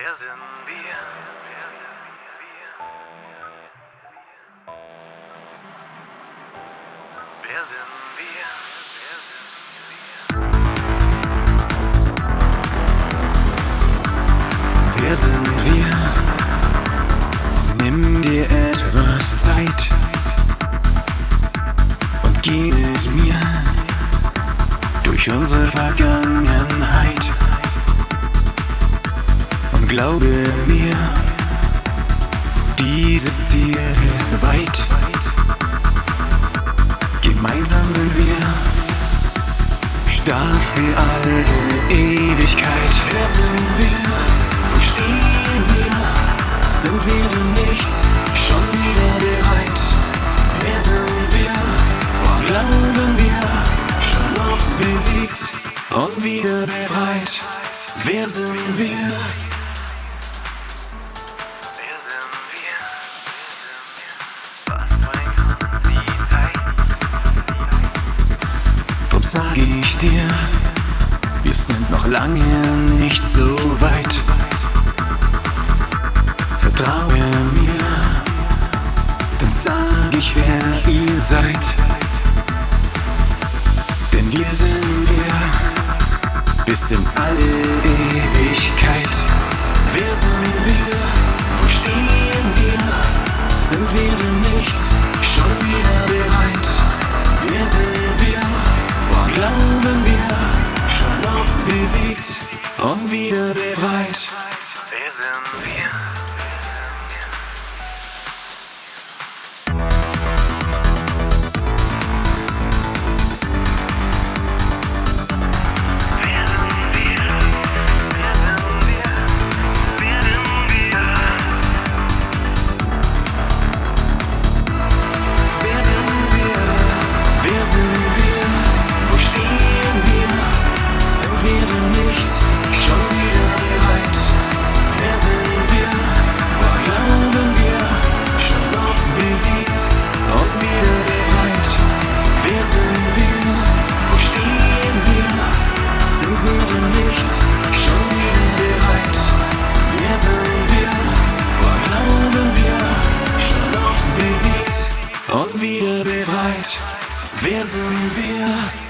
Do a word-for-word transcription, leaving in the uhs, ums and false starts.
Wer sind wir? Wer sind wir? Wer sind wir? Nimm dir etwas Zeit und geh mit mir durch unsere Vergangenheit. Und glaube mir, dieses Ziel ist weit. Gemeinsam sind wir stark für alle Ewigkeit. Wer sind wir? Wo stehen wir? Sind wir denn nicht schon wieder bereit? Wer sind wir? Wo glauben wir? Schon oft besiegt und wieder befreit. Wer sind wir? Wer sind wir? Was bringt uns die Zeit? Drum sag ich dir, wir sind noch lange nicht so weit. Vertraue mir, dann sag ich, wer ihr seid. Denn wir sind wir, bis in alle Ewigkeit. Wer sind wir? Wo stehen wir? Sind wir denn nicht schon wieder bereit? Wer sind wir? Wo glauben wir? Schon oft besiegt und wieder befreit. Wer sind wir? Und wieder befreit. Wer sind wir?